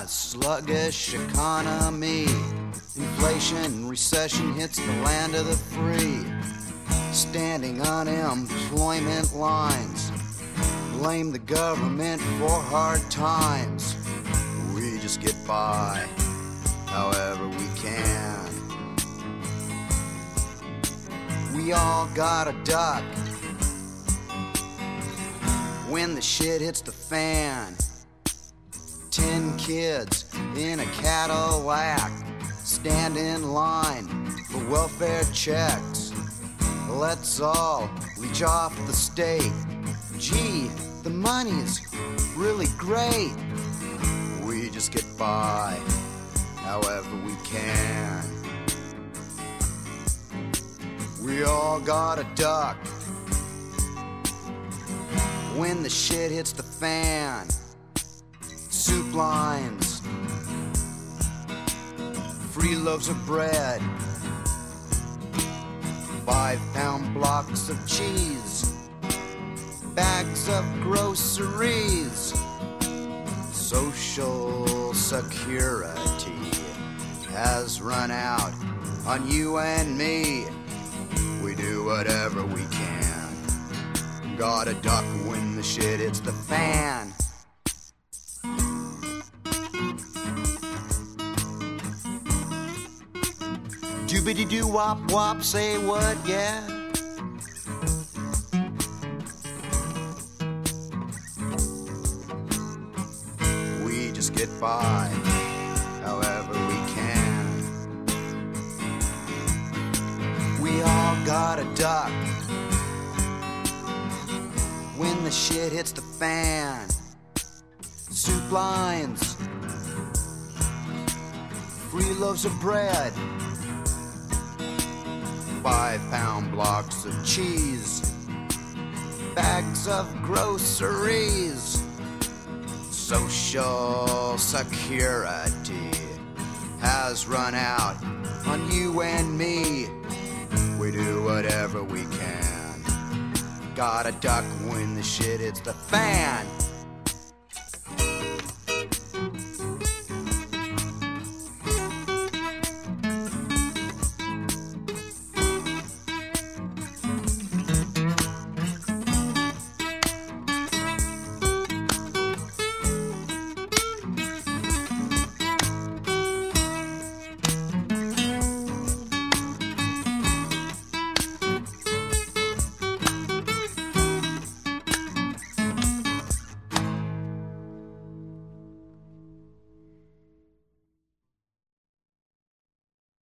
Sluggish economy, inflation, recession hits the land of the free. Standing unemployment lines, blame the government for hard times. We just get by however we can. We all gotta duck when the shit hits the fan. 10 kids in a Cadillac stand in line for welfare checks. Let's all leech off the state. Gee, the money's really great. We just get by however we can. We all gotta duck when the shit hits the fan. Soup lines, free loaves of bread, 5-pound blocks of cheese, bags of groceries. Social Security has run out on you and me. We do whatever we can. Gotta duck when the shit hits the fan. Doobity-doo wop wop, say what, yeah? We just get by however we can. We all gotta duck when the shit hits the fan. Soup lines, free loaves of bread, 5-pound blocks of cheese, bags of groceries. Social Security has run out on you and me. We do whatever we can. Gotta duck when the shit hits the fan.